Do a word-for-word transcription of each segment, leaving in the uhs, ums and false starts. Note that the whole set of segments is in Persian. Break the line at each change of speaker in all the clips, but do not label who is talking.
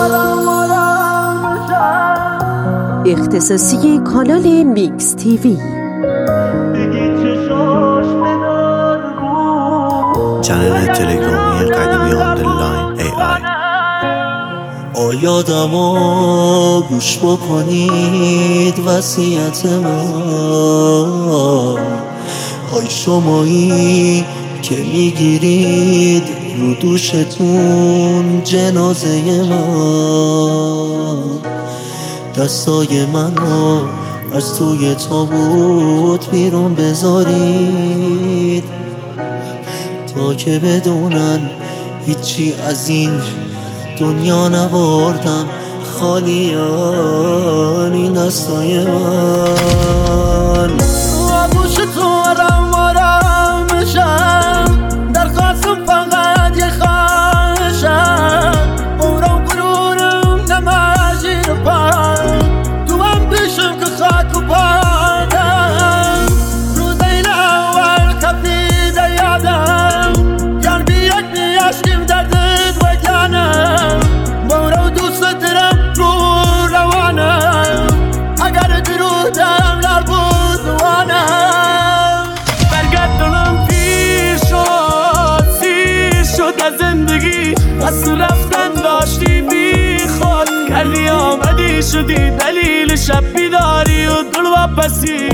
اختصاصی کانال میکس تیوی.
چنل تلگرامی قدیمی آندرلاین ای آی. آیادمو گوش بکنید وصیت من، آی شمایی که میگیرید رو دوشتون جنازه من، دستای منو از توی تابوت بیرون بذارید تا که بدونن هیچی از این دنیا نبردم، خالیان این دستای من.
آبوش تو آرام آرام میشم، در خواستم فقط یه خواهشم، عمرم غرورم نمازی رو پای تو هم پیشم که خاک و پادم، روزای اول کفیده یادم جان بیاد میاشتیم دردت و جانم، بارو دوست دارم رو روانم، اگر درودم لر بودوانم، برگردونم پیر شد سیر شد از زندگی، از تو رفتن داشتی بی خود کردی آمدی شدی دلیل شب بیداری و دل واپسی،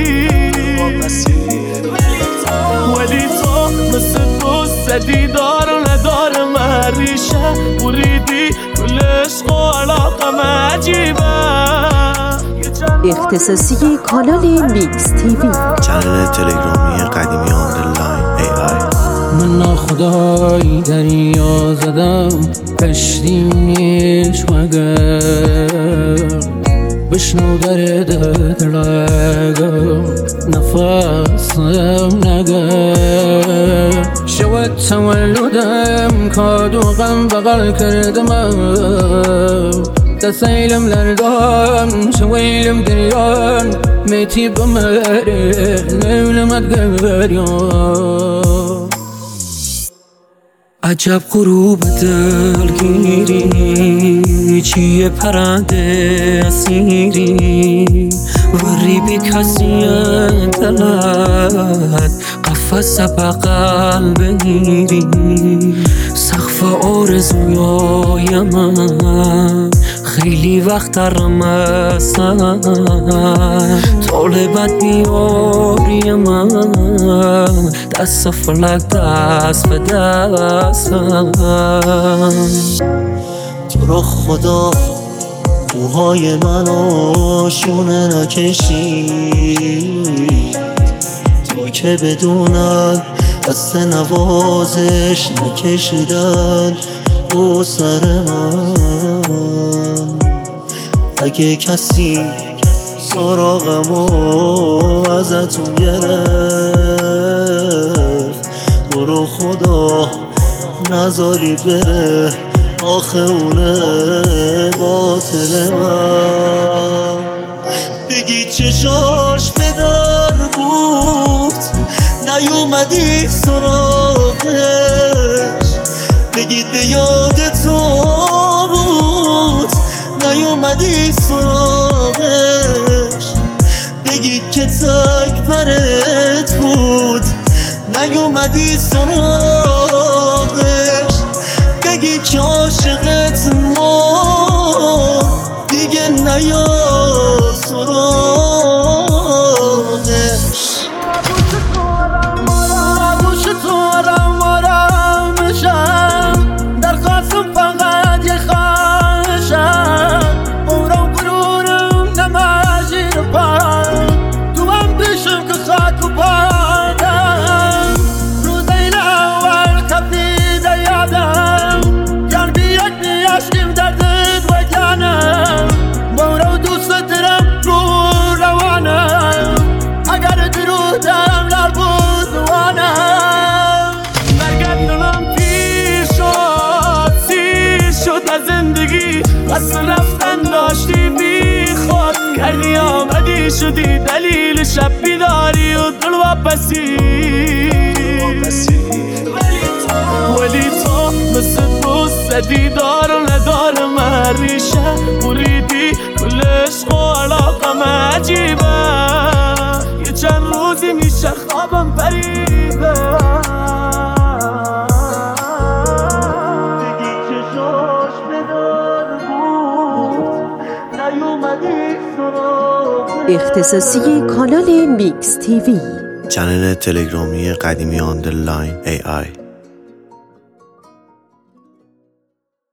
ولی تو مثل دوست زدی دار و ندار من ریشه بریدی کل عشق و علاقم عجیبه.
اختصاصی کانال میکس تیوی.
چنل تلگرامی قدیمی آندرلاین ای آی.
من ناخدایی دریا زدم کشتیش مگر بشنو درد دلگم نفسم نگر، شود تولدم کاد و غم بغل کردمم، تسیلم لردام شویلم دریان میتی بمره نولمت گریان. عجب غروب دلگیری چیه پرنده اسیری، وری بی کسی دلت قفص بغل بگیری، سقف آرزویای من خیلی وقت درم هستن، طالبت بیاری من دست فلک دست به دستم،
تو رو خدا موهای منو شونه نکشید، تو که بدونن دست نوازش نکشیدن رو سر من، اگه کسی سراغمو ازتون گرفت تو رو خدا نذاری بره، آخه اونه باطل من، بگی چشاش بدر بود نیومدی سراغش، بگید به یاد تو بود نیومدی سراغش، بگید که تک برت بود نیومدی سراغش، بگید که عاشقت ما دیگه نیاد سراغش. آبوش تو آرام آرام میشم، در خواستم فقط یه خواهشم، عمرم غرورم نمازی رو پای تو هم پیشم که خاک و پادم، روزای اول کفیده یادم جان بیاد میاشتیم دردت و جانم، بارو دوست دارم رو روانم، اگر درودم لر بودوانم، برگردونم پیر شد سیر شد از زندگی، از رفتن داشتی بی خود کردی آمدی شدی دلیل شب بیداری و دل واپسی، ولی تو مثل دوست زدی دار و ندار من میشه بریدی کل عشق و علاقم عجیبه یه چند روزی میشه خوابم پریده دیدی چشاش بدار بود نیومدی سراغ
اختصاصی کانال میکس تیوی.
چنل تلگرامی قدیمی آندرلاین ای آی